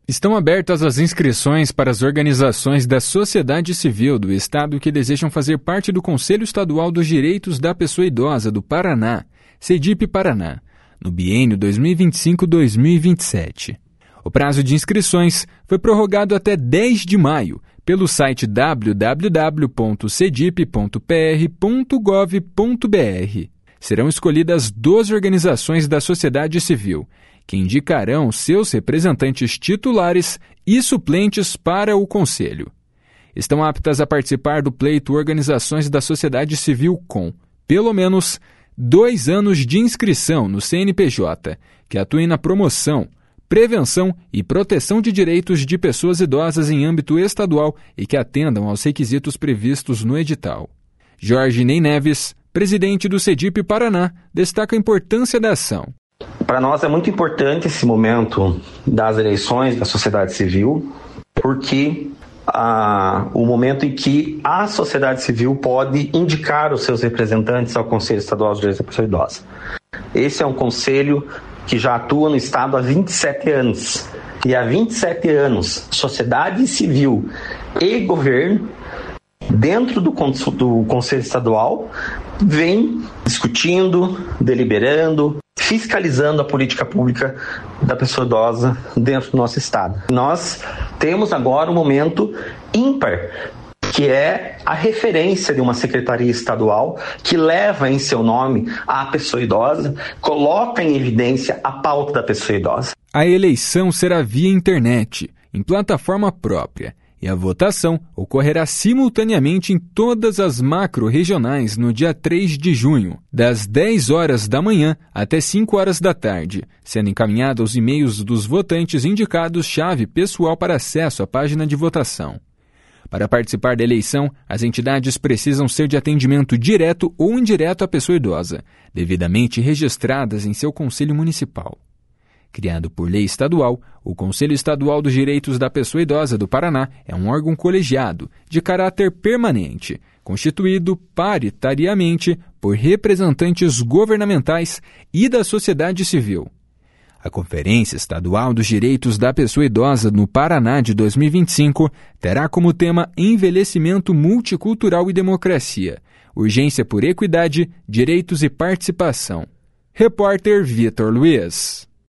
Estão abertas as inscrições para as organizações da sociedade civil do Estado que desejam fazer parte do Conselho Estadual dos Direitos da Pessoa Idosa do Paraná, CEDIP Paraná, no biênio 2025-2027. O prazo de inscrições foi prorrogado até 10 de maio pelo site www.cedip.pr.gov.br. Serão escolhidas 12 organizações da sociedade civil, que indicarão seus representantes titulares e suplentes para o Conselho. Estão aptas a participar do pleito organizações da sociedade civil com, pelo menos, 2 anos de inscrição no CNPJ, que atuem na promoção, prevenção e proteção de direitos de pessoas idosas em âmbito estadual e que atendam aos requisitos previstos no edital. Jorge Ney Neves, presidente do CEDIP Paraná, destaca a importância da ação. Para nós é muito importante esse momento das eleições da sociedade civil, porque o momento em que a sociedade civil pode indicar os seus representantes ao Conselho Estadual dos Direitos da Pessoa Idosa. Esse é um conselho que já atua no Estado há 27 anos. E há 27 anos, sociedade civil e governo, dentro do Conselho Estadual, vem discutindo, deliberando, fiscalizando a política pública da pessoa idosa dentro do nosso Estado. Nós temos agora um momento ímpar, que é a referência de uma secretaria estadual que leva em seu nome a pessoa idosa, coloca em evidência a pauta da pessoa idosa. A eleição será via internet, em plataforma própria, e a votação ocorrerá simultaneamente em todas as macro-regionais no dia 3 de junho, das 10 horas da manhã até 5 horas da tarde, sendo encaminhados os e-mails dos votantes indicados chave pessoal para acesso à página de votação. Para participar da eleição, as entidades precisam ser de atendimento direto ou indireto à pessoa idosa, devidamente registradas em seu conselho municipal. Criado por lei estadual, o Conselho Estadual dos Direitos da Pessoa Idosa do Paraná é um órgão colegiado, de caráter permanente, constituído paritariamente por representantes governamentais e da sociedade civil. A Conferência Estadual dos Direitos da Pessoa Idosa no Paraná de 2025 terá como tema Envelhecimento Multicultural e Democracia, urgência por equidade, direitos e participação. Repórter Vitor Luiz.